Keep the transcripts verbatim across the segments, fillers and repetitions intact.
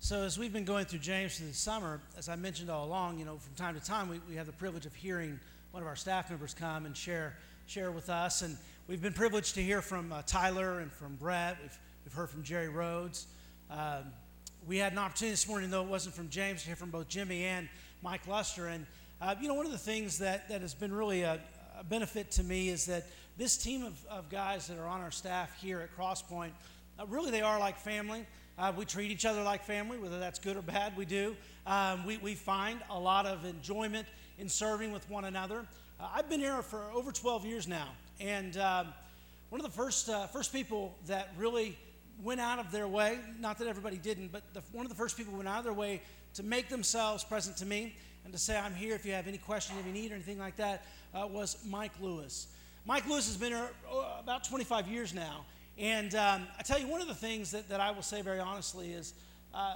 So as we've been going through James through the summer, as I mentioned all along, you know, from time to time we, we have the privilege of hearing one of our staff members come and share share with us. And we've been privileged to hear from uh, Tyler and from Brett. We've, we've heard from Jerry Rhodes. Um, we had an opportunity this morning, though it wasn't from James, to hear from both Jimmy and Mike Luster. And, uh, you know, one of the things that, that has been really a, a benefit to me is that this team of, of guys that are on our staff here at Crosspoint, uh, really they are like family. Uh, we treat each other like family, whether that's good or bad, we do. Um, we, we find a lot of enjoyment in serving with one another. Uh, I've been here for over twelve years now, and um, one of the first uh, first people that really went out of their way, not that everybody didn't, but the, one of the first people who went out of their way to make themselves present to me and to say, I'm here if you have any questions, if you need or anything like that, uh, was Mike Lewis. Mike Lewis has been here oh, about twenty-five years now. And um, I tell you, one of the things that, that I will say very honestly is, uh,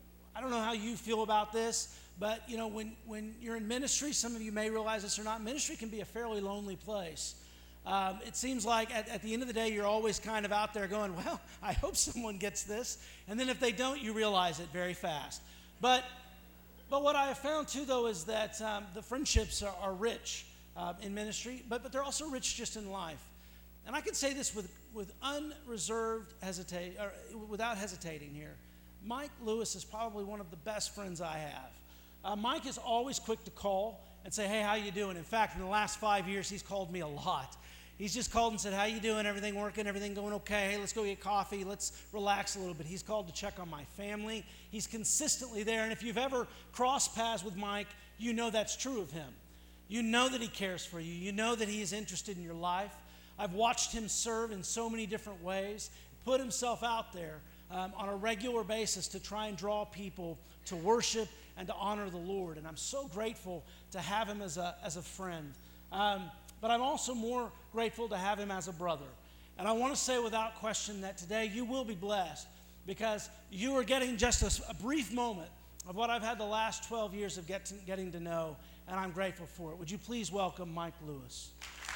I don't know how you feel about this, but you know, when, when you're in ministry, some of you may realize this or not, ministry can be a fairly lonely place. Um, it seems like at, at the end of the day, you're always kind of out there going, well, I hope someone gets this. And then if they don't, you realize it very fast. But, but what I have found too, though, is that um, the friendships are, are rich uh, in ministry, but, but they're also rich just in life. And I can say this with, with unreserved hesitate, or without hesitating here. Mike Lewis is probably one of the best friends I have. Uh, Mike is always quick to call and say, hey, how you doing? In fact, in the last five years, he's called me a lot. He's just called and said, how you doing? Everything working? Everything going okay? Hey, let's go get coffee. Let's relax a little bit. He's called to check on my family. He's consistently there. And if you've ever crossed paths with Mike, you know that's true of him. You know that he cares for you. You know that he is interested in your life. I've watched him serve in so many different ways, put himself out there um, on a regular basis to try and draw people to worship and to honor the Lord. And I'm so grateful to have him as a, as a friend. Um, but I'm also more grateful to have him as a brother. And I want to say without question that today you will be blessed because you are getting just a, a brief moment of what I've had the last twelve years of get to, getting to know, and I'm grateful for it. Would you please welcome Mike Lewis?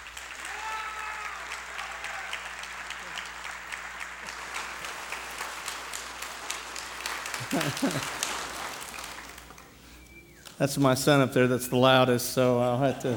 That's my son up there that's the loudest, so I'll have to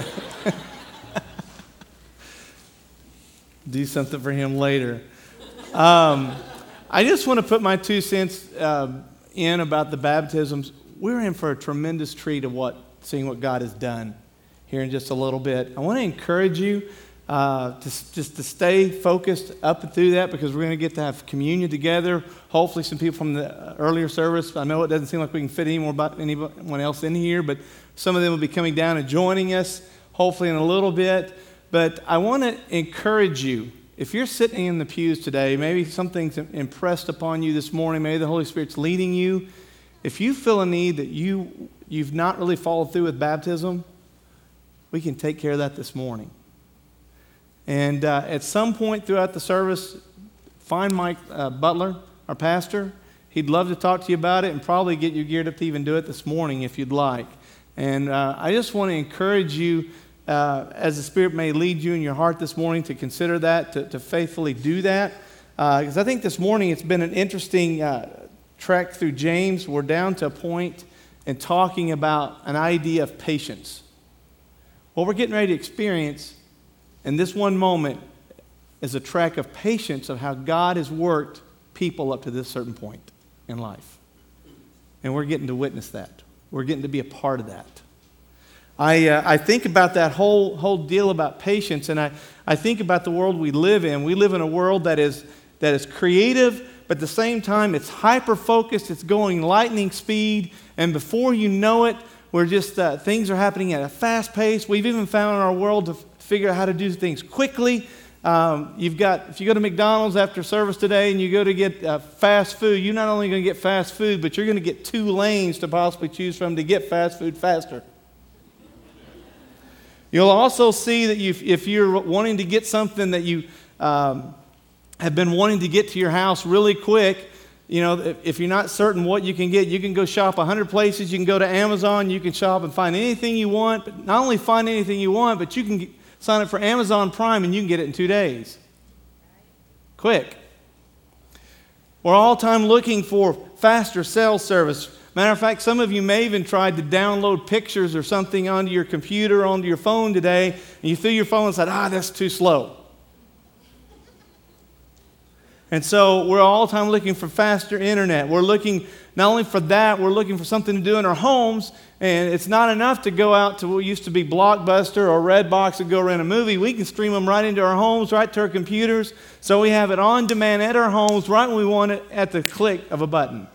do something for him later. Um, I just want to put my two cents uh, in about the baptisms. We're in for a tremendous treat of what, seeing what God has done here in just a little bit. I want to encourage you Uh, to, just to stay focused up and through that because we're going to get to have communion together. Hopefully some people from the earlier service. I know it doesn't seem like we can fit any more about anyone else in here, but some of them will be coming down and joining us hopefully in a little bit. But I want to encourage you, if you're sitting in the pews today, maybe something's impressed upon you this morning, maybe the Holy Spirit's leading you. If you feel a need that you, you've not really followed through with baptism, we can take care of that this morning. And uh, at some point throughout the service, find Mike uh, Butler, our pastor. He'd love to talk to you about it and probably get you geared up to even do it this morning if you'd like. And uh, I just want to encourage you, uh, as the Spirit may lead you in your heart this morning, to consider that, to, to faithfully do that. Because uh, I think this morning it's been an interesting uh, trek through James. We're down to a point in talking about an idea of patience. What we're getting ready to experience and this one moment is a track of patience of how God has worked people up to this certain point in life. And we're getting to witness that. We're getting to be a part of that. I uh, I think about that whole whole deal about patience, and I, I think about the world we live in. We live in a world that is that is creative, but at the same time it's hyper-focused, it's going lightning speed, and before you know it, we're just, uh, things are happening at a fast pace. We've even found in our world to figure out how to do things quickly. Um, you've got, if you go to McDonald's after service today and you go to get uh, fast food, you're not only going to get fast food, but you're going to get two lanes to possibly choose from to get fast food faster. You'll also see that you, if you're wanting to get something that you um, have been wanting to get to your house really quick, you know, if, if you're not certain what you can get, you can go shop a hundred places. You can go to Amazon. You can shop and find anything you want. But not only find anything you want, but you can get, sign up for Amazon Prime and you can get it in two days. Quick. We're all time looking for faster cell service. Matter of fact, some of you may even tried to download pictures or something onto your computer, onto your phone today, and you threw your phone and said, ah, that's too slow. And so we're all the time looking for faster internet. We're looking not only for that, we're looking for something to do in our homes, and it's not enough to go out to what used to be Blockbuster or Redbox and go rent a movie. We can stream them right into our homes, right to our computers, so we have it on demand at our homes right when we want it at the click of a button.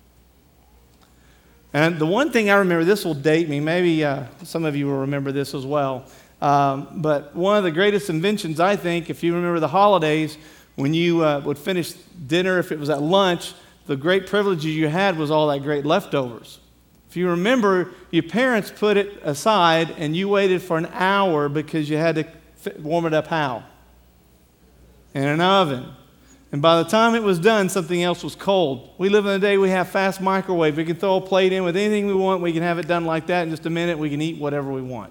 And the one thing I remember, this will date me, maybe uh, some of you will remember this as well, um, but one of the greatest inventions, I think, if you remember the holidays, when you uh, would finish dinner, if it was at lunch, the great privileges you had was all that great leftovers. If you remember, your parents put it aside and you waited for an hour because you had to f- warm it up how? In an oven. And by the time it was done, something else was cold. We live in a day we have fast microwave. We can throw a plate in with anything we want. We can have it done like that in just a minute. We can eat whatever we want.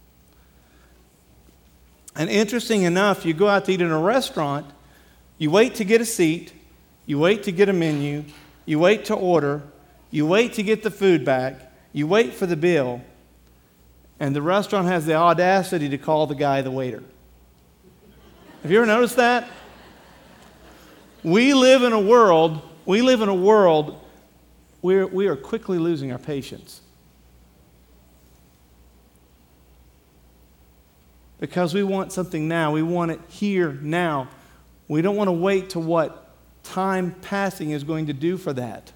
And interesting enough, you go out to eat in a restaurant, you wait to get a seat, you wait to get a menu, you wait to order, you wait to get the food back, you wait for the bill, and the restaurant has the audacity to call the guy the waiter. Have you ever noticed that? We live in a world, we live in a world where we are quickly losing our patience. Because we want something now. We want it here now. We don't want to wait to what time passing is going to do for that.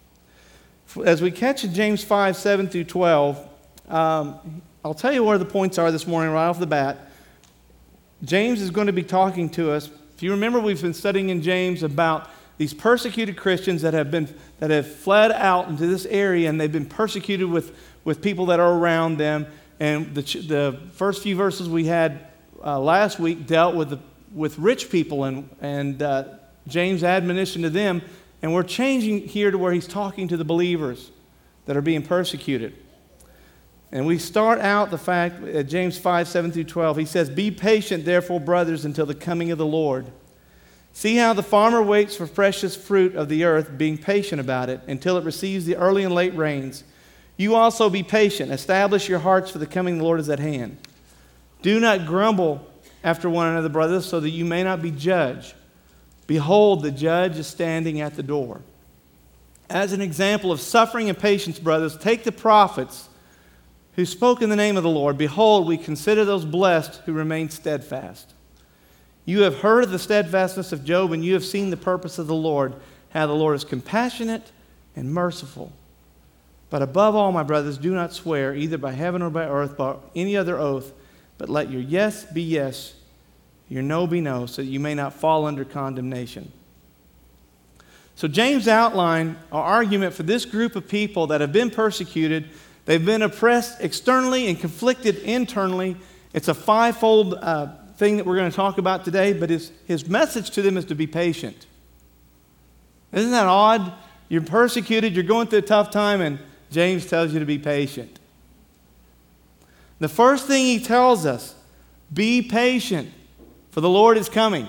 As we catch in James five, seven through twelve, um, I'll tell you where the points are this morning right off the bat. James is going to be talking to us. If you remember, we've been studying in James about these persecuted Christians that have been that have fled out into this area, and they've been persecuted with, with people that are around them. And the, the first few verses we had uh, last week dealt with the, with rich people and, and uh, James' admonition to them. And we're changing here to where he's talking to the believers that are being persecuted. And we start out the fact at James five, seven through twelve. He says, "Be patient, therefore, brothers, until the coming of the Lord. See how the farmer waits for precious fruit of the earth, being patient about it, until it receives the early and late rains. You also be patient. Establish your hearts, for the coming of the Lord is at hand. Do not grumble after one another, brothers, so that you may not be judged. Behold, the judge is standing at the door. As an example of suffering and patience, brothers, take the prophets who spoke in the name of the Lord. Behold, we consider those blessed who remain steadfast. You have heard of the steadfastness of Job, and you have seen the purpose of the Lord, how the Lord is compassionate and merciful. But above all, my brothers, do not swear, either by heaven or by earth, by any other oath, but let your yes be yes, your no be no, so that you may not fall under condemnation." So James outlined our argument for this group of people that have been persecuted. They've been oppressed externally and conflicted internally. It's a fivefold uh, thing that we're going to talk about today, but his, his message to them is to be patient. Isn't that odd? You're persecuted, you're going through a tough time, and James tells you to be patient. The first thing he tells us, be patient, for the Lord is coming.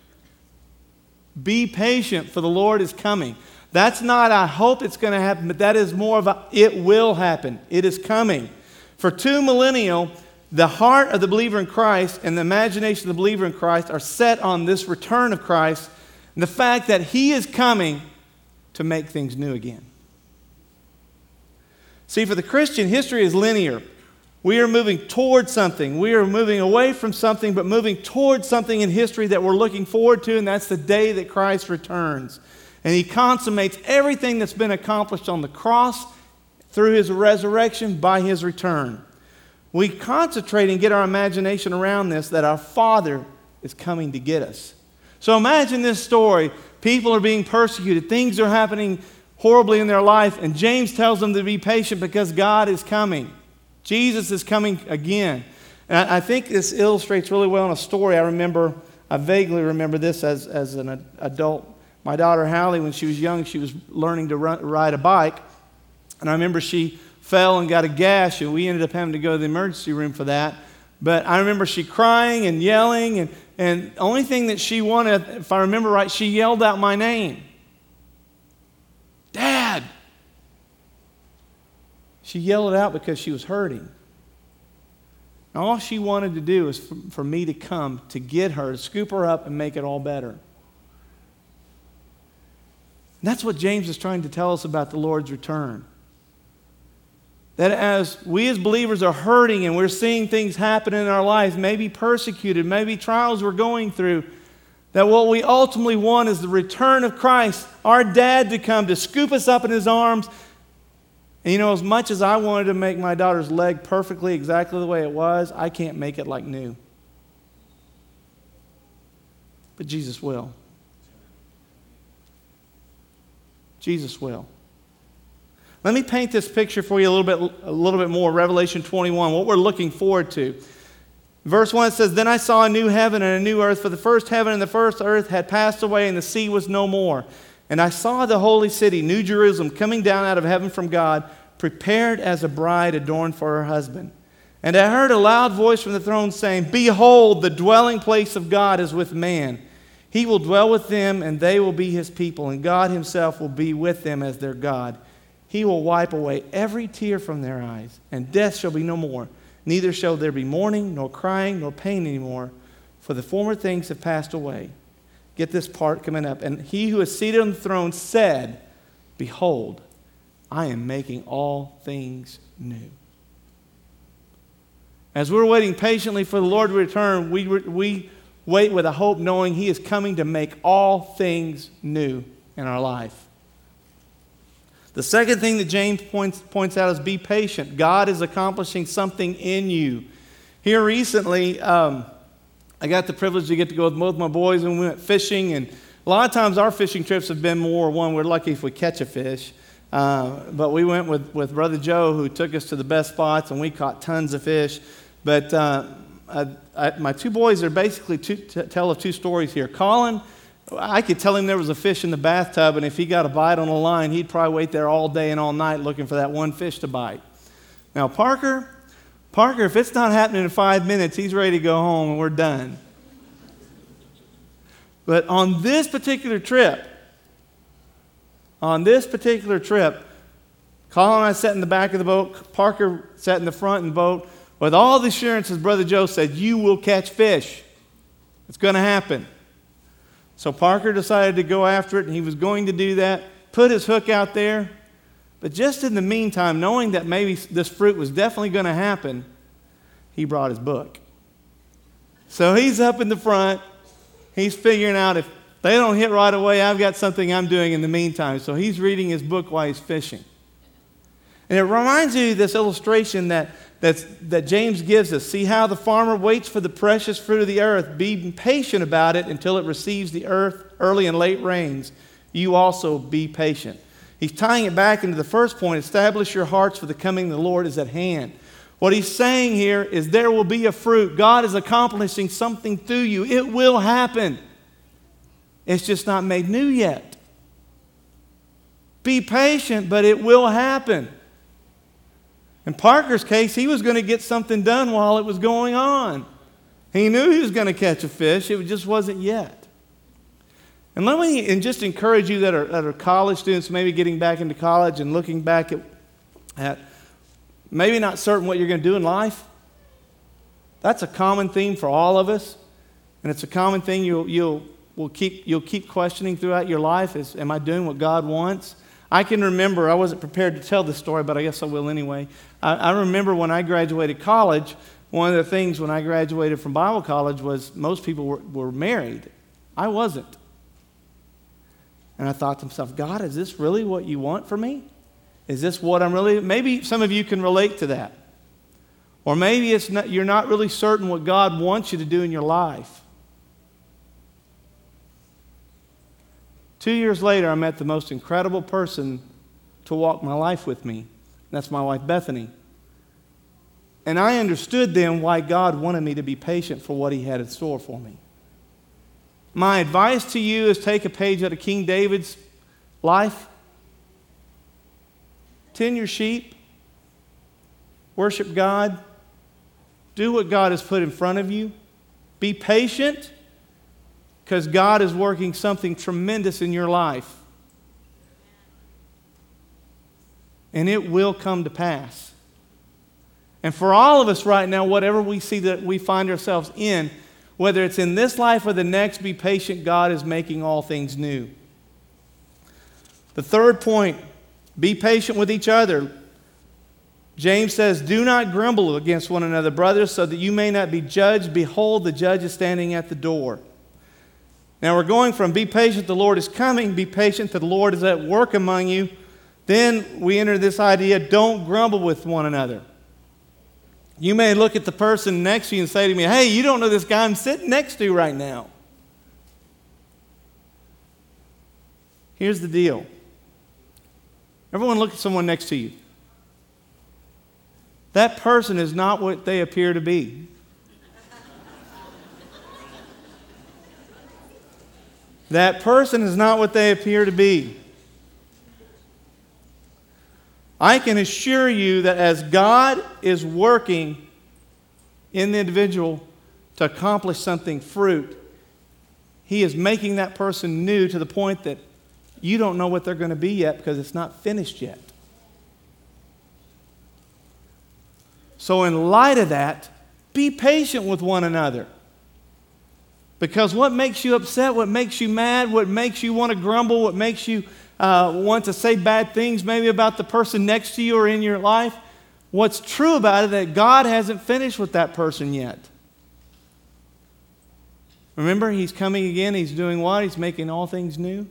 Be patient, for the Lord is coming. That's not, I hope it's going to happen, but that is more of a, it will happen. It is coming. For two millennial, the heart of the believer in Christ and the imagination of the believer in Christ are set on this return of Christ and the fact that he is coming to make things new again. See, for the Christian, history is linear. We are moving towards something. We are moving away from something, but moving towards something in history that we're looking forward to, and that's the day that Christ returns. And he consummates everything that's been accomplished on the cross through his resurrection by his return. We concentrate and get our imagination around this, that our Father is coming to get us. So imagine this story. People are being persecuted. Things are happening horribly in their life, and James tells them to be patient because God is coming. Jesus is coming again. And I think this illustrates really well in a story. I remember, I vaguely remember this as, as an adult. My daughter Hallie, when she was young, she was learning to run, ride a bike. And I remember she fell and got a gash, and we ended up having to go to the emergency room for that. But I remember she crying and yelling, and, and the only thing that she wanted, if I remember right, she yelled out my name. Dad! She yelled it out because she was hurting. And all she wanted to do was for, for me to come to get her, to scoop her up and make it all better. And that's what James is trying to tell us about the Lord's return. That as we as believers are hurting and we're seeing things happen in our lives, maybe persecuted, maybe trials we're going through, that what we ultimately want is the return of Christ, our dad to come to scoop us up in his arms. And you know, as much as I wanted to make my daughter's leg perfectly exactly the way it was, I can't make it like new. But Jesus will. Jesus will. Let me paint this picture for you a little bit, a little bit more. Revelation twenty-one, what we're looking forward to. Verse one, it says, "Then I saw a new heaven and a new earth, for the first heaven and the first earth had passed away, and the sea was no more. And I saw the holy city, New Jerusalem, coming down out of heaven from God, prepared as a bride adorned for her husband. And I heard a loud voice from the throne saying, 'Behold, the dwelling place of God is with man. He will dwell with them, and they will be his people, and God himself will be with them as their God. He will wipe away every tear from their eyes, and death shall be no more. Neither shall there be mourning, nor crying, nor pain anymore, for the former things have passed away.'" Get this part coming up. "And he who is seated on the throne said, 'Behold, I am making all things new.'" As we're waiting patiently for the Lord to return, we, we wait with a hope knowing he is coming to make all things new in our life. The second thing that James points, points out is be patient. God is accomplishing something in you. Here recently, um, I got the privilege to get to go with both my boys, and we went fishing. And a lot of times our fishing trips have been more, one, we're lucky if we catch a fish. Uh, but we went with, with Brother Joe, who took us to the best spots, and we caught tons of fish. But uh, I, I, my two boys are basically two, t- tell of two stories here. Colin, I could tell him there was a fish in the bathtub, and if he got a bite on a line, he'd probably wait there all day and all night looking for that one fish to bite. Now, Parker, Parker, if it's not happening in five minutes, he's ready to go home and we're done. But on this particular trip, on this particular trip, Colin and I sat in the back of the boat. Parker sat in the front of the boat with all the assurances. Brother Joe said, "You will catch fish. It's going to happen." So Parker decided to go after it, and he was going to do that, put his hook out there. But just in the meantime, knowing that maybe this fruit was definitely going to happen, he brought his book. So he's up in the front. He's figuring out if they don't hit right away, I've got something I'm doing in the meantime. So he's reading his book while he's fishing. And it reminds you of this illustration that, that's, that James gives us. See how the farmer waits for the precious fruit of the earth, being patient about it until it receives the earth early and late rains. You also be patient. He's tying it back into the first point. Establish your hearts, for the coming of the Lord is at hand. What he's saying here is there will be a fruit. God is accomplishing something through you. It will happen. It's just not made new yet. Be patient, but it will happen. In Parker's case, he was going to get something done while it was going on. He knew he was going to catch a fish. It just wasn't yet. And let me and just encourage you that are, that are college students, maybe getting back into college and looking back at, at maybe not certain what you're going to do in life. That's a common theme for all of us. And it's a common thing you'll, you'll, will keep, you'll keep questioning throughout your life is, am I doing what God wants? I can remember, I wasn't prepared to tell this story, but I guess I will anyway. I, I remember when I graduated college, one of the things when I graduated from Bible college was most people were, were married. I wasn't. And I thought to myself, God, is this really what you want for me? Is this what I'm really, maybe some of you can relate to that. Or maybe it's not, you're not really certain what God wants you to do in your life. Two years later, I met the most incredible person to walk my life with me. That's my wife, Bethany. And I understood then why God wanted me to be patient for what he had in store for me. My advice to you is take a page out of King David's life. Tend your sheep. Worship God. Do what God has put in front of you. Be patient, because God is working something tremendous in your life. and it will come to pass. And for all of us right now, whatever we see that we find ourselves in, whether it's in this life or the next, be patient. God is making all things new. The third point, be patient with each other. James says, do not grumble against one another, brothers, so that you may not be judged. Behold, the judge is standing at the door. Now we're going from be patient, the Lord is coming, be patient, the Lord is at work among you. Then we enter this idea, don't grumble with one another. You may look at the person next to you and say to me, hey, you don't know this guy I'm sitting next to right now. Here's the deal. Everyone look at someone next to you. That person is not what they appear to be. That person is not what they appear to be. I can assure you that as God is working in the individual to accomplish something fruit, He is making that person new to the point that you don't know what they're going to be yet because it's not finished yet. So in light of that, be patient with one another. Because what makes you upset, what makes you mad, what makes you want to grumble, what makes you uh, want to say bad things maybe about the person next to you or in your life, what's true about it is that God hasn't finished with that person yet. Remember, He's coming again. He's doing what? He's making all things new.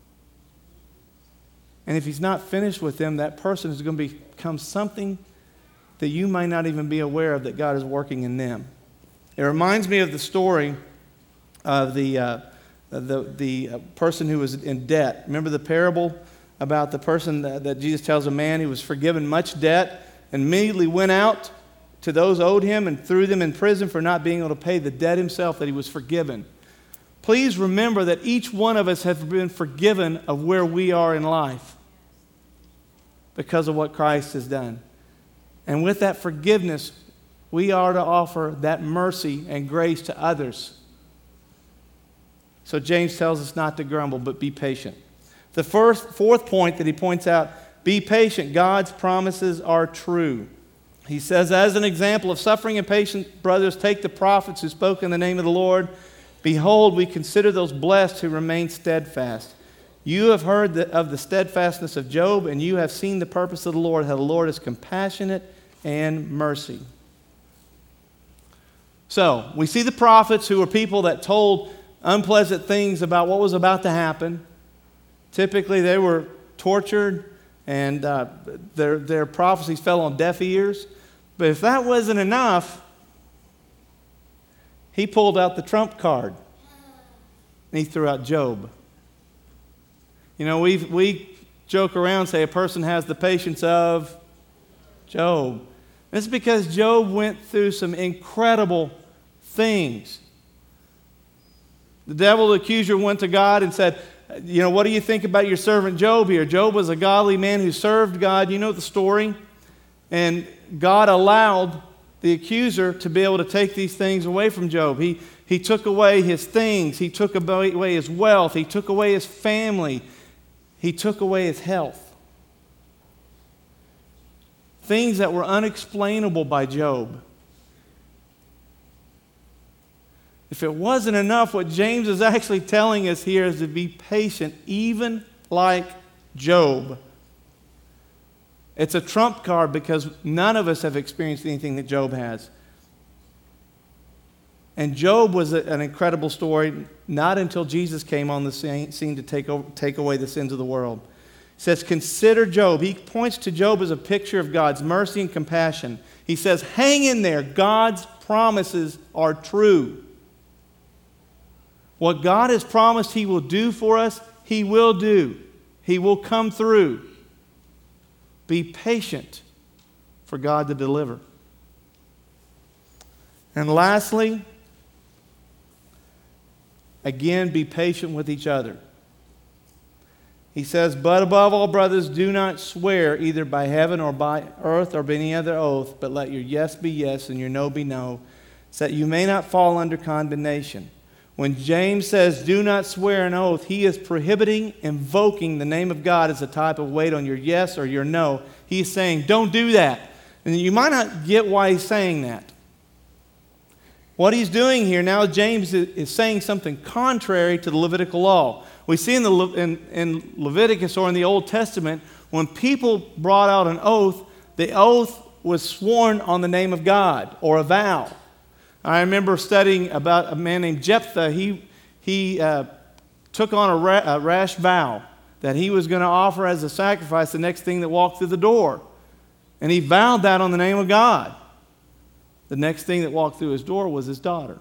And if He's not finished with them, that person is going to become something that you might not even be aware of that God is working in them. It reminds me of the story of the, uh, the, the uh, person who was in debt. Remember the parable about the person that, that Jesus tells a man who was forgiven much debt and immediately went out to those owed him and threw them in prison for not being able to pay the debt himself that he was forgiven. Please remember that each one of us have been forgiven of where we are in life because of what Christ has done. And with that forgiveness, we are to offer that mercy and grace to others. So James tells us not to grumble, but be patient. The first, fourth point that he points out, be patient. God's promises are true. He says, as an example of suffering and patience, brothers, take the prophets who spoke in the name of the Lord. Behold, we consider those blessed who remain steadfast. You have heard the, of the steadfastness of Job, and you have seen the purpose of the Lord, how the Lord is compassionate and mercy. So, we see the prophets who were people that told unpleasant things about what was about to happen. Typically, they were tortured, and uh, their, their prophecies fell on deaf ears. But if that wasn't enough, he pulled out the trump card, and he threw out Job. You know, we we joke around, say a person has the patience of Job. It's because Job went through some incredible things. The devil, the accuser, went to God and said, you know, what do you think about your servant Job here? Job was a godly man who served God. You know the story. And God allowed the accuser to be able to take these things away from Job. He, he took away his things. He took away his wealth. He took away his family. He took away his health. Things that were unexplainable by Job. If it wasn't enough, what James is actually telling us here is to be patient, even like Job. It's a trump card because none of us have experienced anything that Job has. And Job was a, an incredible story, not until Jesus came on the scene to take, over, take away the sins of the world. It says, consider Job. He points to Job as a picture of God's mercy and compassion. He says, hang in there. God's promises are true. What God has promised He will do for us, He will do. He will come through. Be patient for God to deliver. And lastly, again, be patient with each other. He says, but above all, brothers, do not swear either by heaven or by earth or by any other oath, but let your yes be yes and your no be no, so that you may not fall under condemnation. When James says, do not swear an oath, he is prohibiting invoking the name of God as a type of weight on your yes or your no. He's saying, don't do that. And you might not get why he's saying that. What he's doing here now, James is saying something contrary to the Levitical law. We see in, the, in, in Leviticus or in the Old Testament, when people brought out an oath, the oath was sworn on the name of God or a vow. I remember studying about a man named Jephthah. He, he uh, took on a, ra- a rash vow that he was going to offer as a sacrifice the next thing that walked through the door. And he vowed that on the name of God. The next thing that walked through his door was his daughter.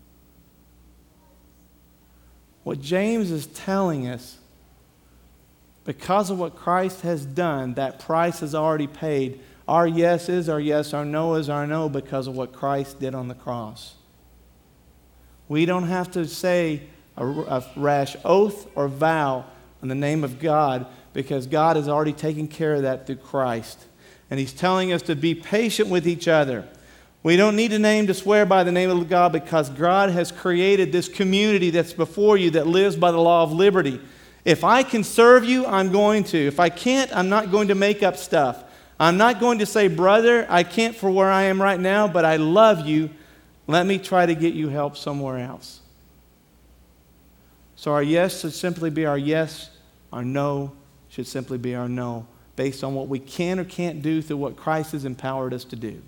What James is telling us, because of what Christ has done, that price is already paid. Our yes is our yes, our no is our no because of what Christ did on the cross. We don't have to say a, a rash oath or vow in the name of God because God has already taken care of that through Christ. And He's telling us to be patient with each other. We don't need a name to swear by the name of God because God has created this community that's before you that lives by the law of liberty. If I can serve you, I'm going to. If I can't, I'm not going to make up stuff. I'm not going to say, brother, I can't for where I am right now, but I love you. Let me try to get you help somewhere else. So our yes should simply be our yes. Our no should simply be our no, based on what we can or can't do through what Christ has empowered us to do.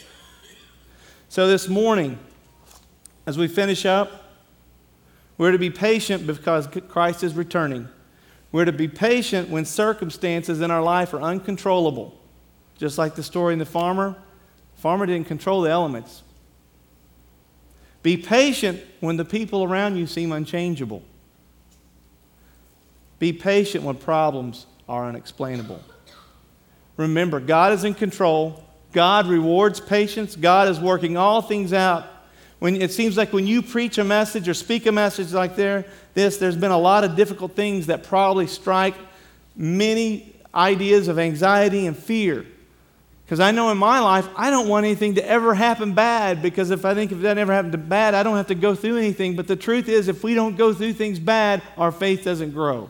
So this morning, as we finish up, we're to be patient because Christ is returning. We're to be patient when circumstances in our life are uncontrollable. Just like the story in the farmer, the farmer didn't control the elements. Be patient when the people around you seem unchangeable. Be patient when problems are unexplainable. Remember, God is in control. God rewards patience. God is working all things out. When it seems like when you preach a message or speak a message like there, this, there's been a lot of difficult things that probably strike many ideas of anxiety and fear. Because I know in my life, I don't want anything to ever happen bad, because if I think if that ever happened to bad, I don't have to go through anything. But the truth is, if we don't go through things bad, our faith doesn't grow.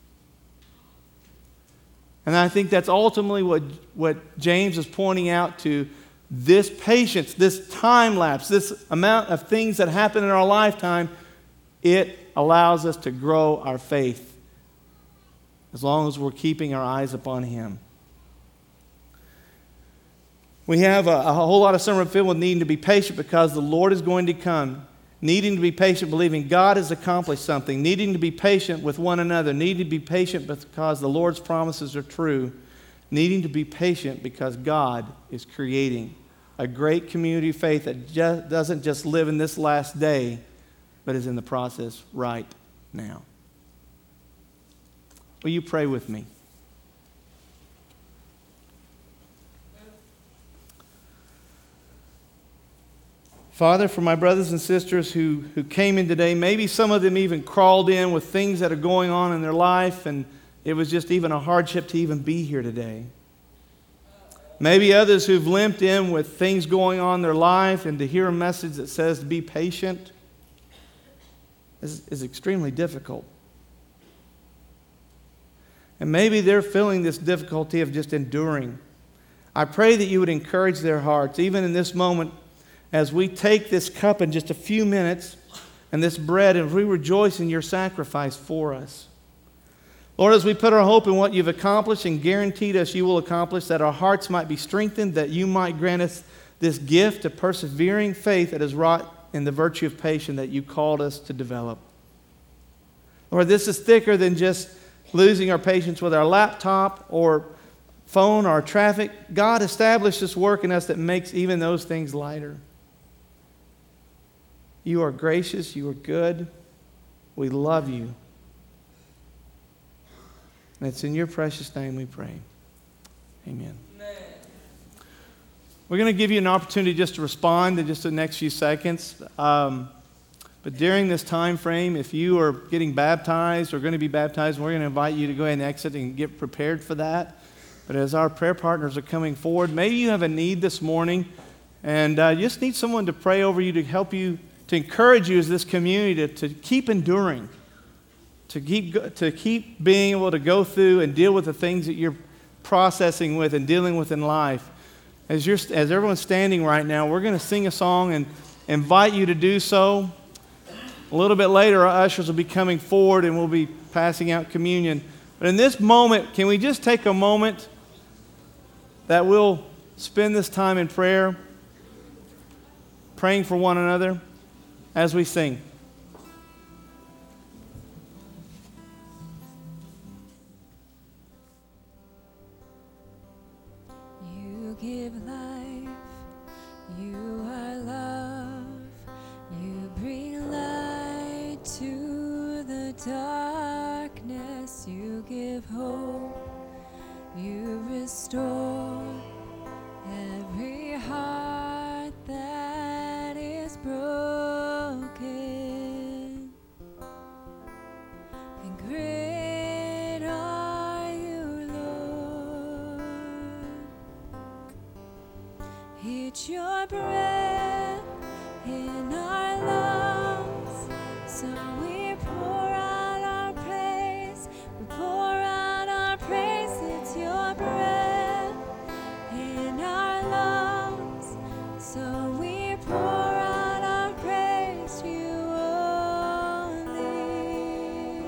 And I think that's ultimately what, what James is pointing out to. This patience, this time lapse, this amount of things that happen in our lifetime, it allows us to grow our faith as long as we're keeping our eyes upon Him. We have a, a whole lot of sermon filled with needing to be patient because the Lord is going to come. Needing to be patient, believing God has accomplished something. Needing to be patient with one another. Needing to be patient because the Lord's promises are true. Needing to be patient because God is creating a great community of faith that just doesn't just live in this last day, but is in the process right now. Will you pray with me? Father, for my brothers and sisters who, who came in today, maybe some of them even crawled in with things that are going on in their life, and it was just even a hardship to even be here today. Maybe others who've limped in with things going on in their life, and to hear a message that says to be patient is, is extremely difficult. And maybe they're feeling this difficulty of just enduring. I pray that you would encourage their hearts, even in this moment, as we take this cup in just a few minutes and this bread, and we rejoice in your sacrifice for us. Lord, as we put our hope in what you've accomplished and guaranteed us you will accomplish, that our hearts might be strengthened, that you might grant us this gift of persevering faith that is wrought in the virtue of patience that you called us to develop. Lord, this is thicker than just losing our patience with our laptop or phone or traffic. God established this work in us that makes even those things lighter. You are gracious. You are good. We love you. And it's in your precious name we pray. Amen. Amen. We're going to give you an opportunity just to respond in just the next few seconds. Um, but during this time frame, if you are getting baptized or going to be baptized, we're going to invite you to go ahead and exit and get prepared for that. But as our prayer partners are coming forward, maybe you have a need this morning and uh, you just need someone to pray over you to help you to encourage you as this community to, to keep enduring, to keep, to keep being able to go through and deal with the things that you're processing with and dealing with in life. As, you're, as everyone's standing right now, we're going to sing a song and invite you to do so. A little bit later, our ushers will be coming forward and we'll be passing out communion. But in this moment, can we just take a moment that we'll spend this time in prayer, praying for one another as we sing. You give life, you are love, you bring light to the darkness, you give hope, you restore every heart that is broken. And great are you, Lord. It's your breath in our lungs, so we pour out our praise. We pour out our praise. It's your breath in our lungs, so we pour out our praise to you only.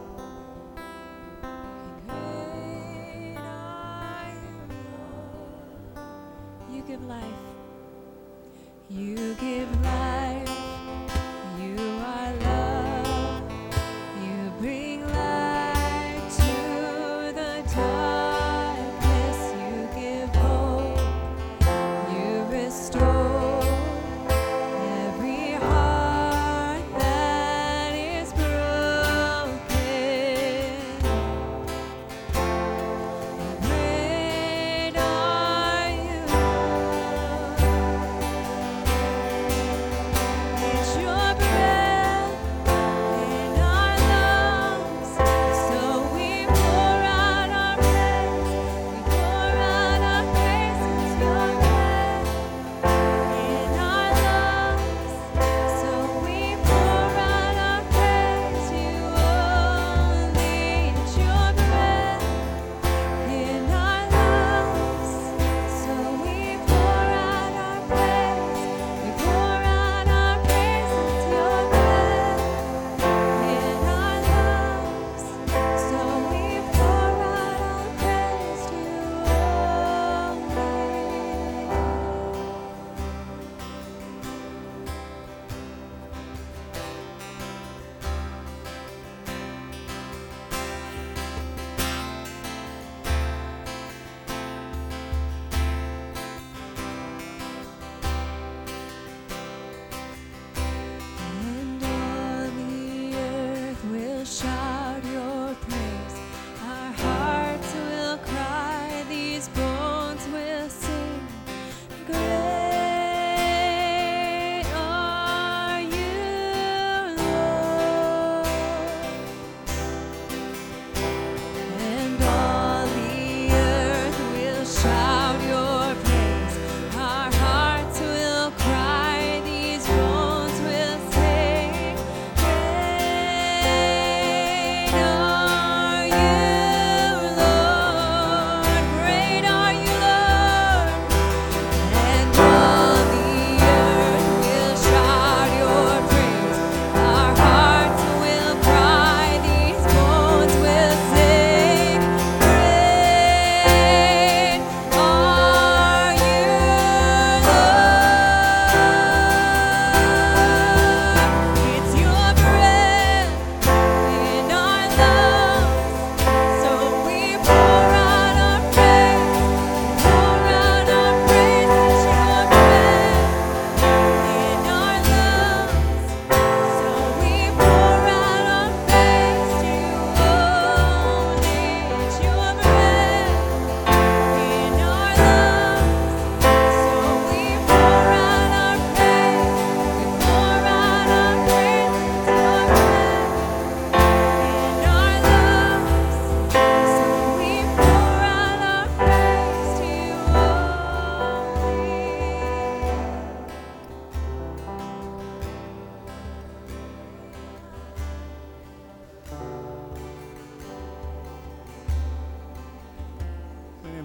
Great are you, Lord. You give life. You give life. You are love. You bring light to the darkness. You give hope. You restore every heart that is broken. Great are you, Lord.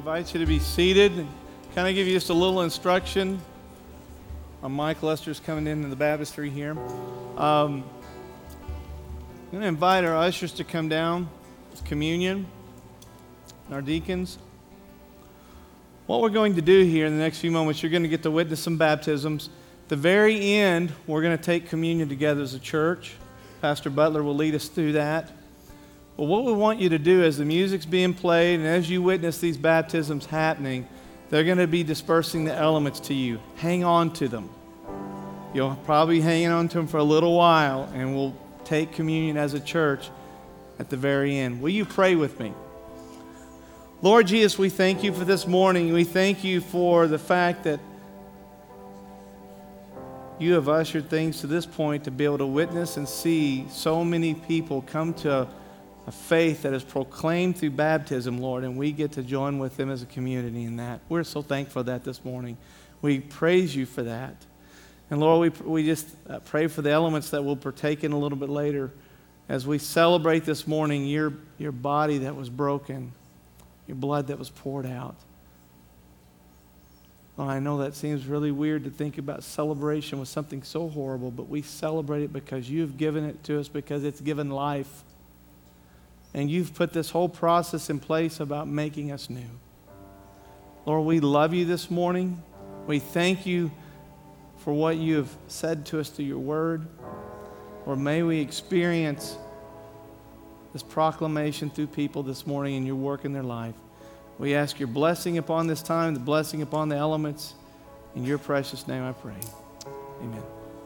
invite you to be seated and kind of give you just a little instruction on Mike Lester's coming into the baptistry here. Um, I'm going to invite our ushers to come down with communion and our deacons. What we're going to do here in the next few moments, you're going to get to witness some baptisms. At the very end, we're going to take communion together as a church. Pastor Butler will lead us through that. But what we want you to do as the music's being played and as you witness these baptisms happening, they're going to be dispersing the elements to you. Hang on to them. You'll probably be hanging on to them for a little while, and we'll take communion as a church at the very end. Will you pray with me? Lord Jesus, we thank you for this morning. We thank you for the fact that you have ushered things to this point to be able to witness and see so many people come to a, a faith that is proclaimed through baptism, Lord, and we get to join with them as a community in that. We're so thankful for that this morning. We praise you for that. And Lord, we, we just uh, pray for the elements that we'll partake in a little bit later as we celebrate this morning your, your body that was broken, your blood that was poured out. Well, I know that seems really weird to think about celebration with something so horrible, but we celebrate it because you've given it to us, because it's given life. And you've put this whole process in place about making us new. Lord, we love you this morning. We thank you for what you have said to us through your word. Or may we experience this proclamation through people this morning and your work in their life. We ask your blessing upon this time, the blessing upon the elements. In your precious name I pray. Amen.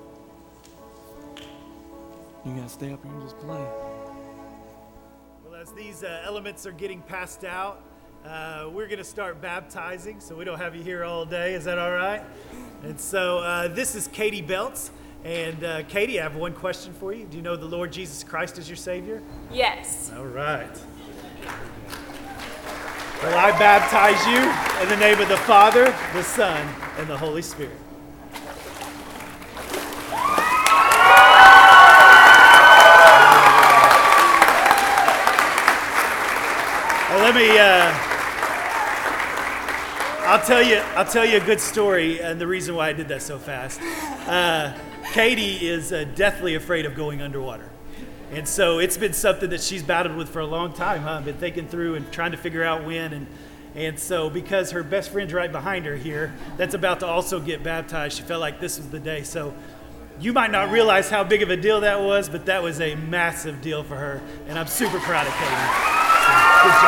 You guys stay up here and just play. Well, as these uh, elements are getting passed out, uh, we're going to start baptizing, so we don't have you here all day. Is that all right? And so uh, this is Katie Belts. And uh, Katie, I have one question for you. Do you know the Lord Jesus Christ is your Savior? Yes. All right. Well, I baptize you in the name of the Father, the Son, and the Holy Spirit. Well, let me. Uh, I'll tell you. I'll tell you a good story, and the reason why I did that so fast. Uh, Katie is uh, deathly afraid of going underwater. And so it's been something that she's battled with for a long time, huh? Been thinking through and trying to figure out when. And and so because her best friend's right behind her here, that's about to also get baptized, she felt like this was the day. So you might not realize how big of a deal that was, but that was a massive deal for her. And I'm super proud of Katie. So good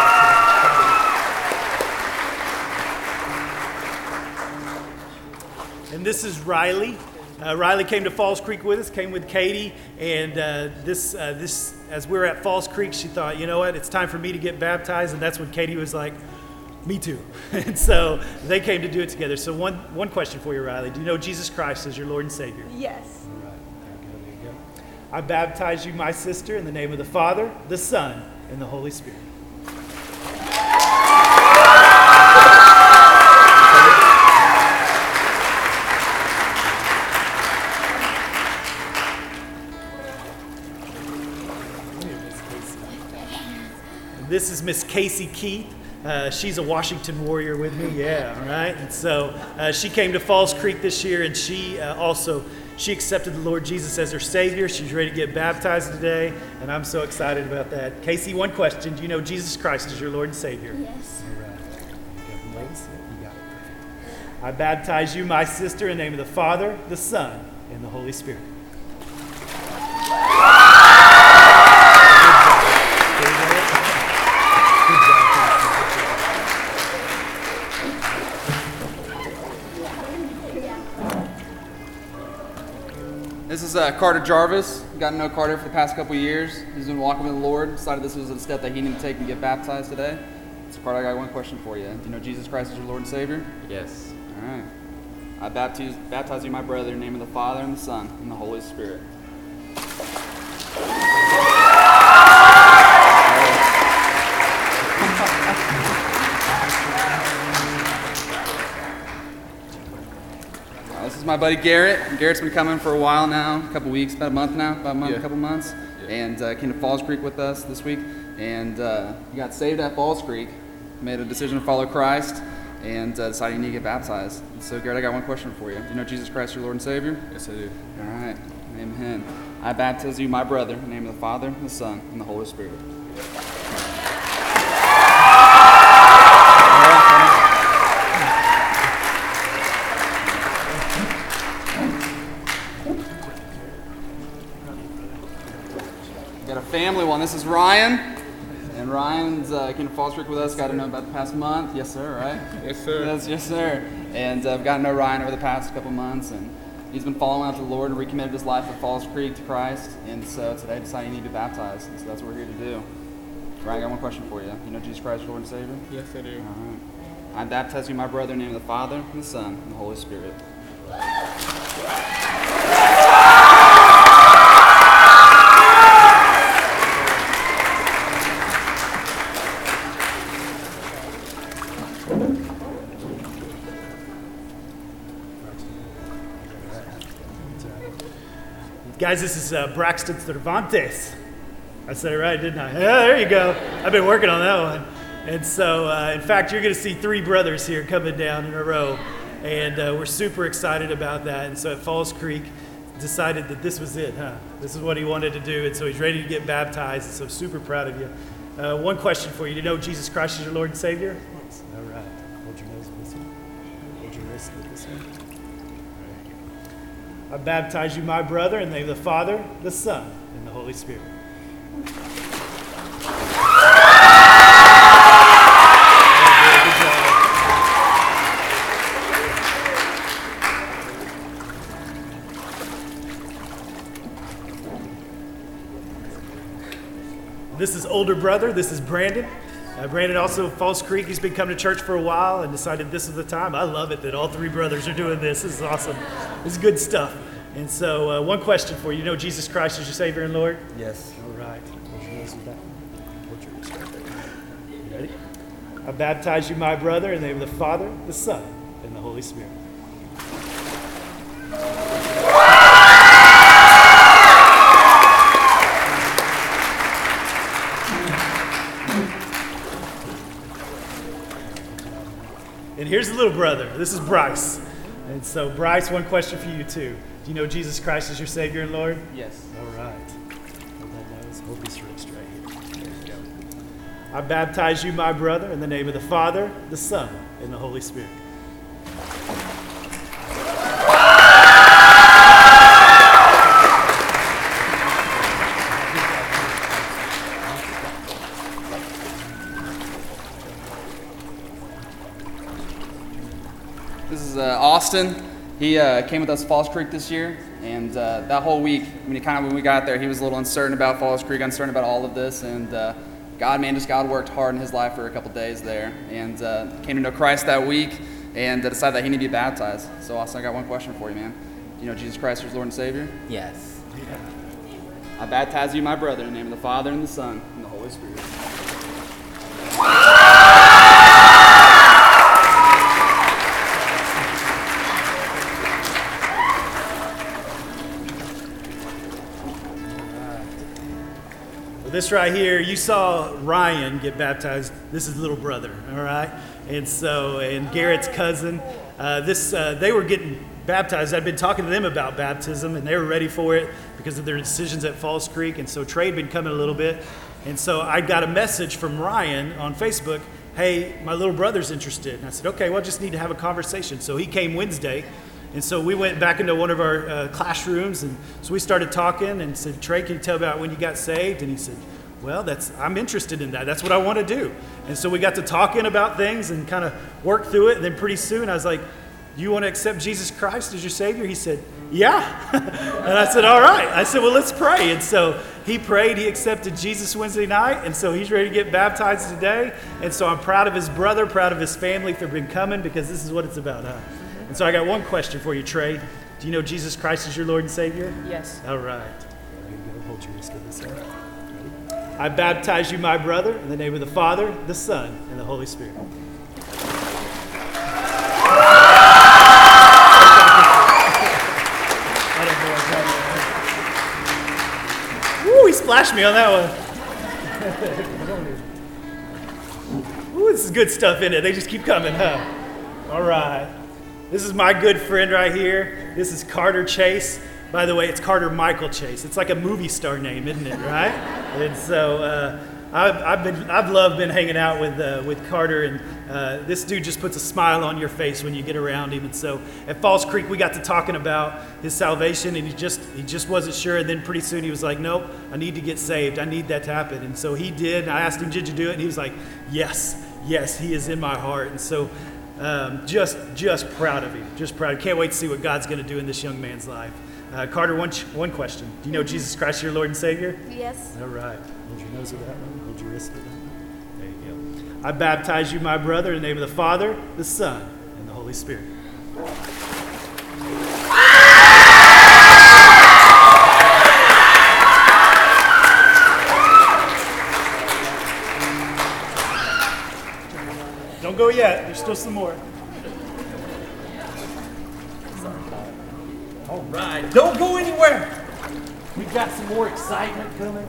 job today. And this is Riley. Uh, Riley came to Falls Creek with us, came with Katie, and uh, this, uh, this, as we were at Falls Creek, she thought, you know what, it's time for me to get baptized, and that's when Katie was like, me too. And so they came to do it together. So one, one question for you, Riley. Do you know Jesus Christ as your Lord and Savior? Yes. All right. There you go, there you go. I baptize you, my sister, in the name of the Father, the Son, and the Holy Spirit. This is Miss Casey Keith. Uh, she's a Washington Warrior with me, yeah, all right? And so uh, she came to Falls Creek this year, and she uh, also, she accepted the Lord Jesus as her Savior. She's ready to get baptized today, and I'm so excited about that. Casey, one question. Do you know Jesus Christ is your Lord and Savior? Yes. All right. You got the you got it. I baptize you, my sister, in the name of the Father, the Son, and the Holy Spirit. This is uh, Carter Jarvis. Got to know Carter for the past couple years. He's been walking with the Lord. Decided this was a step that he needed to take and get baptized today. So Carter, I got one question for you. Do you know Jesus Christ is your Lord and Savior? Yes. All right. I baptize, baptize you, my brother, in the name of the Father and the Son and the Holy Spirit. This is my buddy Garrett. Garrett's been coming for a while now, a couple weeks, about a month now, about a month, Yeah. a couple months, Yeah. and uh, came to Falls Creek with us this week, and uh, he got saved at Falls Creek, made a decision to follow Christ and uh, decided you need to get baptized. And so, Garrett, I got one question for you. Do you know Jesus Christ, your Lord and Savior? Yes, I do. All right. Amen. I baptize you, my brother, in the name of the Father, the Son, and the Holy Spirit. Got a family one. This is Ryan. And Ryan's uh, came to Falls Creek with us, got to know about the past month. Yes, sir, right? Yes, sir. Yes, yes, sir. And uh, I've gotten to know Ryan over the past couple months, and he's been following after the Lord and recommitted his life at Falls Creek to Christ. And so today I decided you need to be baptized. And so that's what we're here to do. Ryan, I got one question for you. You know Jesus Christ, your Lord and Savior? Yes, I do. All right. I baptize you, my brother, in the name of the Father, and the Son, and the Holy Spirit. Guys, this is uh, Braxton Cervantes. I said it right, didn't I? Yeah, there you go. I've been working on that one. And so, uh, in fact, you're going to see three brothers here coming down in a row. And uh, we're super excited about that. And so at Falls Creek, decided that this was it, huh? This is what he wanted to do. And so he's ready to get baptized. And so super proud of you. Uh, one question for you. Do you know Jesus Christ is your Lord and Savior? Yes. All right. Hold your nose with this one. Hold your wrist with this one. I baptize you, my brother, in the name of the Father, the Son, and the Holy Spirit. This is older brother. This is Brandon. Uh, Brandon also Falls Creek. He's been coming to church for a while and decided this is the time. I love it that all three brothers are doing this. This is awesome. This is good stuff. And so, uh, one question for you. You know Jesus Christ is your Savior and Lord? Yes. All right. Hold your nose with that. Hold your wrist right there. You ready? I baptize you, my brother, in the name of the Father, the Son, and the Holy Spirit. And here's the little brother. This is Bryce. And so, Bryce, one question for you, too. Do you know Jesus Christ is your Savior and Lord? Yes. All right. Hold that nose. Hold this wrist right here. There you go. I baptize you, my brother, in the name of the Father, the Son, and the Holy Spirit. This is uh, Austin. He uh, came with us to Falls Creek this year, and uh, that whole week, when he kind of when we got there, he was a little uncertain about Falls Creek, uncertain about all of this, and uh, God, man, just God worked hard in his life for a couple days there, and uh, came to know Christ that week, and uh, decided that he needed to be baptized. So, Austin, I got one question for you, man. Do you know Jesus Christ is Lord and Savior? Yes. I baptize you, my brother, in the name of the Father and the Son and the Holy Spirit. This right here, you saw Ryan get baptized. This is little brother, all right? And so, and Garrett's cousin. Uh, this, uh, they were getting baptized. I'd been talking to them about baptism, and they were ready for it because of their decisions at Falls Creek. And so Trey had been coming a little bit. And so I got a message from Ryan on Facebook, hey, my little brother's interested. And I said, okay, well, I just need to have a conversation. So he came Wednesday. And so we went back into one of our uh, classrooms, and so we started talking and said, Trey, can you tell about when you got saved? And he said, well, that's I'm interested in that. That's what I want to do. And so we got to talking about things and kind of work through it. And then pretty soon I was like, do you want to accept Jesus Christ as your Savior? He said, yeah. And I said, all right. I said, well, let's pray. And so he prayed. He accepted Jesus Wednesday night. And so he's ready to get baptized today. And so I'm proud of his brother, proud of his family for being coming, because this is what it's about, huh? And so I got one question for you, Trey. Do you know Jesus Christ is your Lord and Savior? Yes. All right. There you go. Hold your wrist with this. Ready? I baptize you, my brother, in the name of the Father, the Son, and the Holy Spirit. Woo, he splashed me on that one. Ooh, this is good stuff in it. They just keep coming, huh? All right. This is my good friend right here. This is Carter Chase. By the way, it's Carter Michael Chase. It's like a movie star name, isn't it? Right? And so uh, I've, I've been, I've loved been hanging out with uh, with Carter, and uh, this dude just puts a smile on your face when you get around him. And so at Falls Creek, we got to talking about his salvation, and he just he just wasn't sure. And then pretty soon he was like, "Nope, I need to get saved. I need that to happen." And so he did. And I asked him, "Did you do it?" And he was like, "Yes, yes, he is in my heart." And so. Um, just, just proud of him. Just proud. Can't wait to see what God's going to do in this young man's life. Uh, Carter, one, one question. Do you know Jesus Christ, your Lord and Savior? Yes. All right. Hold your nose with that one. Hold your wrist with that one. There you go. I baptize you, my brother, in the name of the Father, the Son, and the Holy Spirit. Don't go yet. There's still some more. All right, don't go anywhere. We've got some more excitement coming.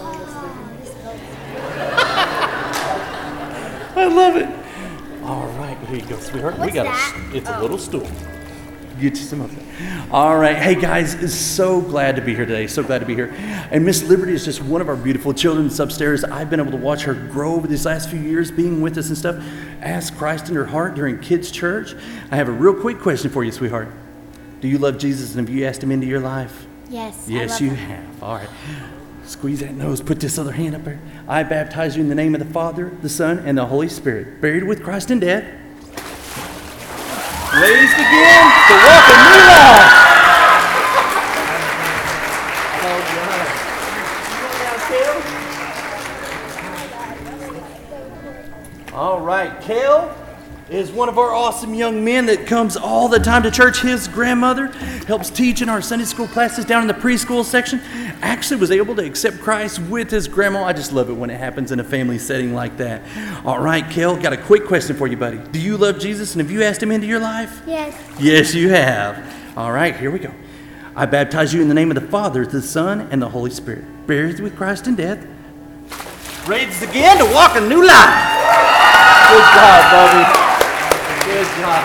I love it. All right, here you go, sweetheart. What's we got that? a, it's a Oh. little stool. Get you some of it. All right, hey guys, is so glad to be here today. So glad to be here. And Miss Liberty is just one of our beautiful children that's upstairs. I've been able to watch her grow over these last few years, being with us and stuff. Ask Christ in her heart during kids' church. I have a real quick question for you, sweetheart. Do you love Jesus, and have you asked him into your life? Yes. I Yes, love you him. have. All right. Squeeze that nose. Put this other hand up there. I baptize you in the name of the Father, the Son, and the Holy Spirit. Buried with Christ in death. Raised again to walk a new life. All right, Kale is one of our awesome young men that comes all the time to church. His grandmother helps teach in our Sunday school classes down in the preschool section. Actually was able to accept Christ with his grandma. I just love it when it happens in a family setting like that. All right, Kale, got a quick question for you, buddy. Do you love Jesus, and have you asked him into your life? Yes. Yes, you have. All right, here we go. I baptize you in the name of the Father, the Son, and the Holy Spirit. Buried with Christ in death. Raised again to walk a new life. Good job, Bubby. Good job.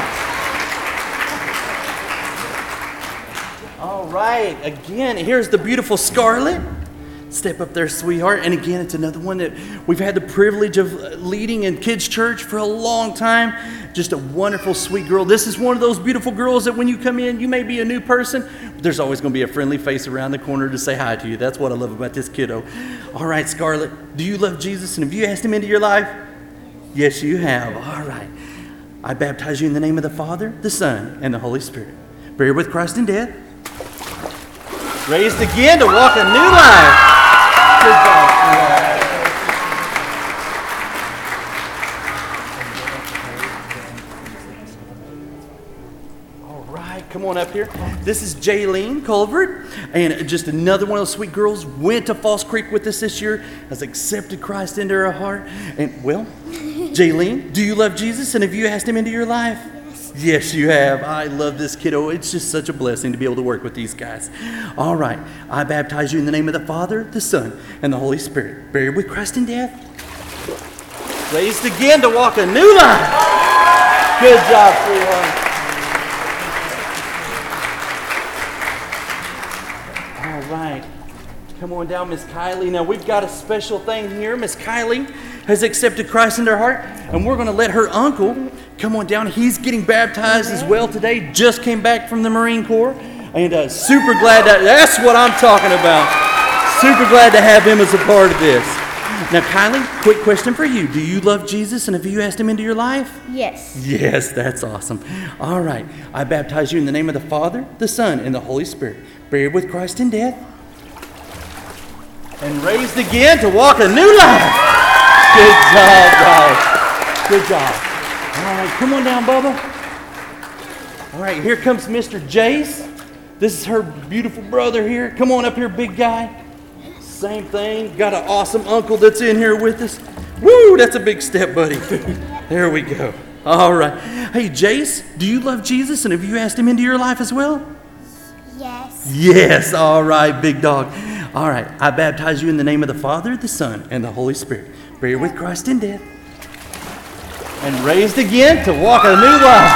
All right, again, here's the beautiful Scarlett. Step up there, sweetheart. And again, it's another one that we've had the privilege of leading in kids' church for a long time. Just a wonderful, sweet girl. This is one of those beautiful girls that when you come in, you may be a new person, but there's always going to be a friendly face around the corner to say hi to you. That's what I love about this kiddo. All right, Scarlett, do you love Jesus, and have you asked him into your life? Yes, you have. All right. I baptize you in the name of the Father, the Son, and the Holy Spirit. Buried with Christ in death. Raised again to walk a new life. Good job, sweetheart. All right, come on up here. This is Jaylene Culvert, and just another one of those sweet girls. Went to Falls Creek with us this year, has accepted Christ into her heart. And, well, Jaylene, do you love Jesus, and have you asked him into your life? Yes. Yes, you have. I love this kiddo. It's just such a blessing to be able to work with these guys. All right. I baptize you in the name of the Father, the Son, and the Holy Spirit. Buried with Christ in death. Raised again to walk a new life. Good job, sweetheart. All right. Come on down, Miss Kylie. Now, we've got a special thing here. Miss Kylie has accepted Christ into her heart, and we're going to let her uncle come on down. He's getting baptized as well today. Just came back from the Marine Corps, and uh, super glad that that's what I'm talking about. Super glad to have him as a part of this. Now, Kylie, quick question for you. Do you love Jesus, and have you asked him into your life? Yes. Yes, that's awesome. All right. I baptize you in the name of the Father, the Son, and the Holy Spirit. Buried with Christ in death. And raised again to walk a new life. Good job, guys. Good job. All right, come on down, Bubba. All right, here comes Mister Jace. This is her beautiful brother here. Come on up here, big guy. Same thing. Got an awesome uncle that's in here with us. Woo, that's a big step, buddy. There we go. All right. Hey, Jace, do you love Jesus, and have you asked him into your life as well? Yes. Yes. All right, big dog. All right. I baptize you in the name of the Father, the Son, and the Holy Spirit. Buried with Christ in death. and raised again to walk a new life.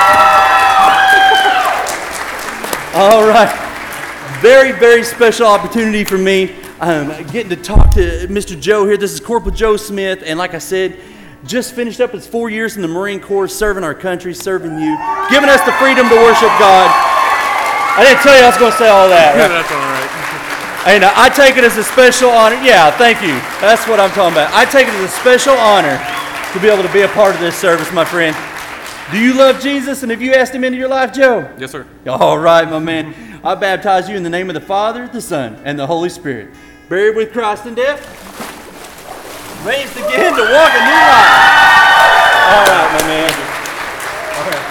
All right. Very, very special opportunity for me. Um, getting to talk to Mister Joe here. This is Corporal Joe Smith, and like I said, just finished up his four years in the Marine Corps, serving our country, serving you, giving us the freedom to worship God. I didn't tell you I was going to say all that. Yeah, that's all right. And uh, I take it as a special honor. Yeah, thank you. That's what I'm talking about. I take it as a special honor to be able to be a part of this service, my friend. Do you love Jesus? And have you asked him into your life, Joe? Yes, sir. All right, my man. I baptize you in the name of the Father, the Son, and the Holy Spirit. Buried with Christ in death, raised again to walk a new life. All right, my man. All right.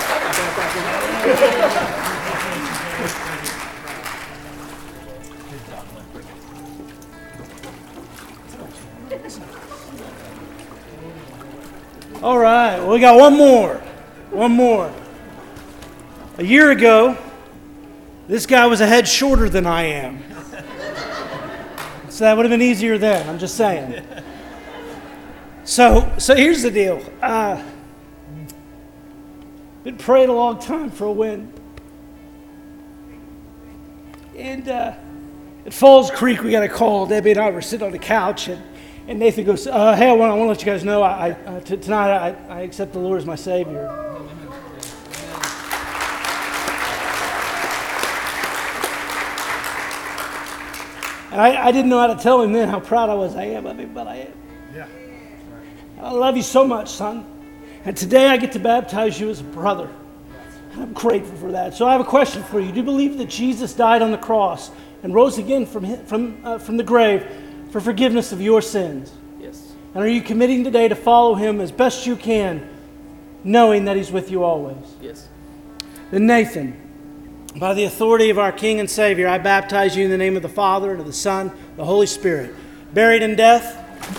All right, well, we got one more. One more. A year ago, this guy was a head shorter than I am. So that would have been easier then, I'm just saying. So, so here's the deal. Uh, been praying a long time for a win. And uh, at Falls Creek, we got a call. Debbie and I were sitting on the couch, and, and Nathan goes, uh, hey, I want, I want to let you guys know, I, I, uh, t- tonight I, I accept the Lord as my Savior. And I, I didn't know how to tell him then how proud I was. I am of him, but I am. Yeah. I love you so much, son. And today I get to baptize you as a brother. And I'm grateful for that. So I have a question for you. Do you believe that Jesus died on the cross and rose again from, from, uh, from the grave for forgiveness of your sins? Yes. And are you committing today to follow him as best you can, knowing that he's with you always? Yes. Then Nathan, by the authority of our King and Savior, I baptize you in the name of the Father, and of the Son, and the Holy Spirit. Buried in death.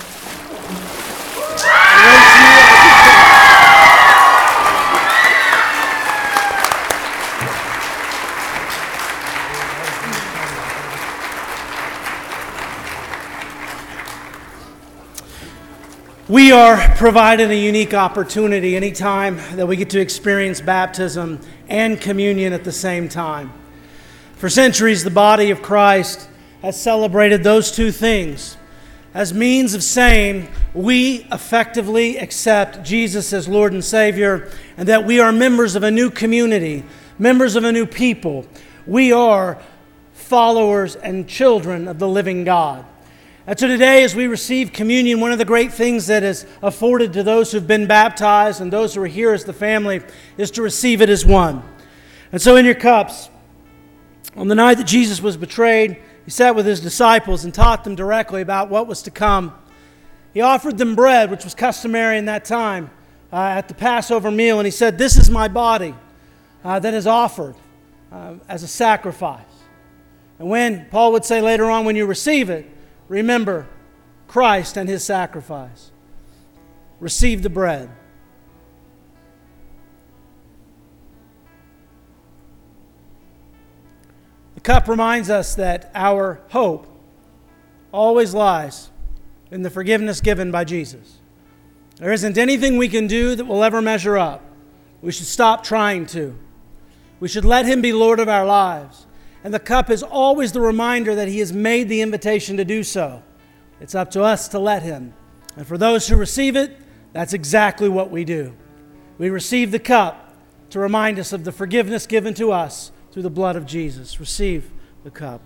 We are provided a unique opportunity anytime that we get to experience baptism and communion at the same time. For centuries, the body of Christ has celebrated those two things as means of saying we effectively accept Jesus as Lord and Savior, and that we are members of a new community, members of a new people. We are followers and children of the living God. And so today, as we receive communion, one of the great things that is afforded to those who've been baptized and those who are here as the family is to receive it as one. And so in your cups, on the night that Jesus was betrayed, he sat with his disciples and taught them directly about what was to come. He offered them bread, which was customary in that time uh, at the Passover meal, and he said, "This is my body uh, that is offered uh, as a sacrifice." And when, Paul would say later on, when you receive it, remember Christ and his sacrifice. Receive the bread. The cup reminds us that our hope always lies in the forgiveness given by Jesus. There isn't anything we can do that will ever measure up. We should stop trying to. We should let him be Lord of our lives. And the cup is always the reminder that he has made the invitation to do so. It's up to us to let him. And for those who receive it, that's exactly what we do. We receive the cup to remind us of the forgiveness given to us through the blood of Jesus. Receive the cup.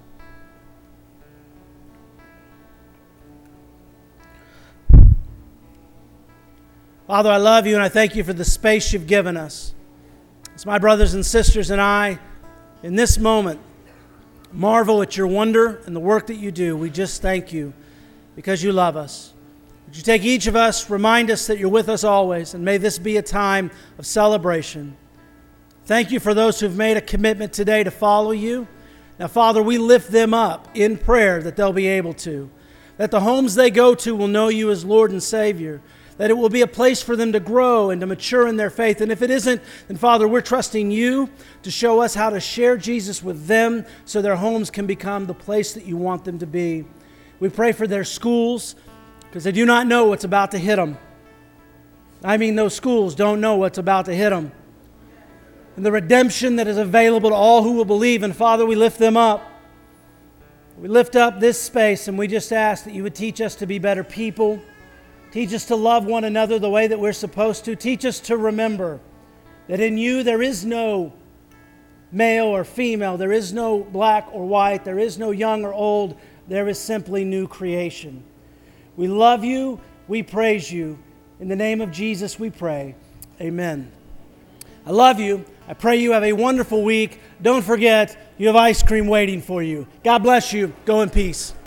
Father, I love you and I thank you for the space you've given us. As my brothers and sisters and I, in this moment, marvel at your wonder and the work that you do. We just thank you because you love us. Would you take each of us, remind us that you're with us always, and may this be a time of celebration. Thank you for those who've made a commitment today to follow you. Now, Father, we lift them up in prayer that they'll be able to, that the homes they go to will know you as Lord and Savior, that it will be a place for them to grow and to mature in their faith. And if it isn't, then Father, we're trusting you to show us how to share Jesus with them so their homes can become the place that you want them to be. We pray for their schools because they do not know what's about to hit them. I mean, those schools don't know what's about to hit them. And the redemption that is available to all who will believe. And Father, we lift them up. We lift up this space and we just ask that you would teach us to be better people. Teach us to love one another the way that we're supposed to. Teach us to remember that in you there is no male or female. There is no black or white. There is no young or old. There is simply new creation. We love you. We praise you. In the name of Jesus we pray. Amen. I love you. I pray you have a wonderful week. Don't forget, you have ice cream waiting for you. God bless you. Go in peace.